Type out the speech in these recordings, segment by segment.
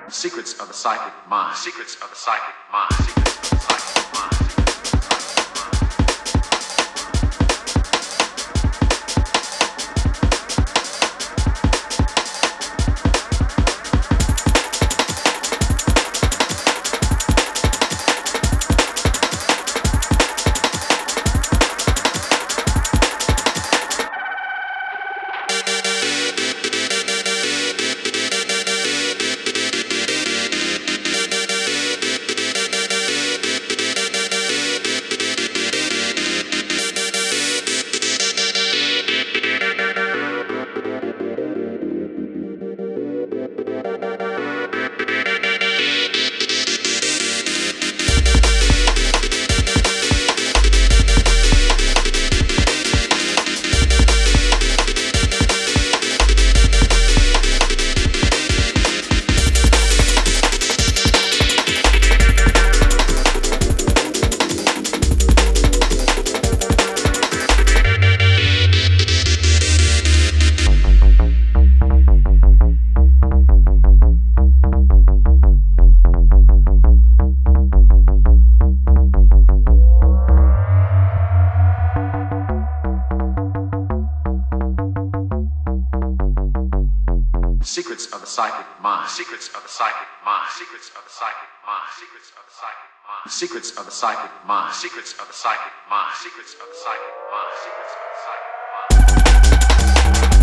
Secrets of the psychic mind. Secrets of the psychic mind. Secrets of the psychic mind. Secrets of the psychic mind. Secrets of the psychic mind. Secrets of the psychic mind. Secrets of the psychic mind. Secrets of the psychic mind. Secrets of the psychic mind. Secrets of the psychic mind. Secrets of the psychic mind.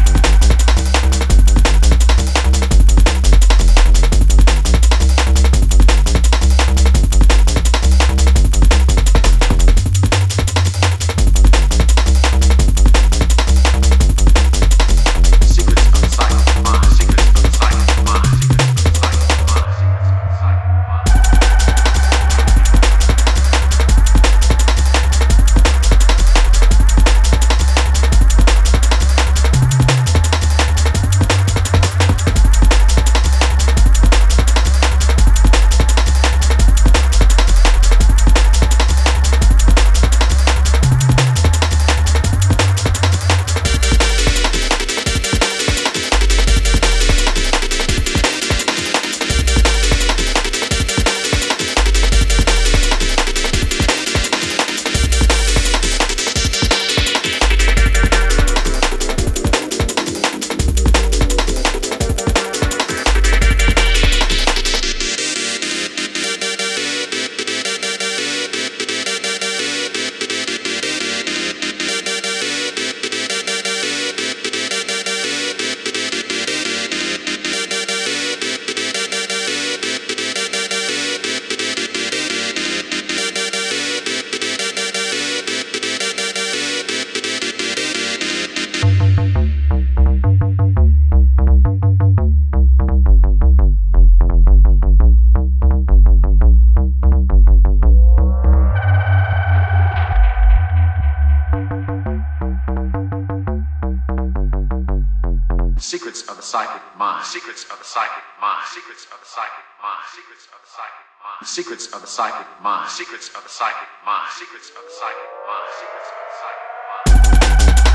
Secrets of the psychic mind. Secrets of the psychic mind. Secrets of the psychic mind. Secrets of the psychic mind. Secrets of the psychic mind. Secrets of the psychic mind. Secrets of the psychic mind. Secrets of the psychic mind.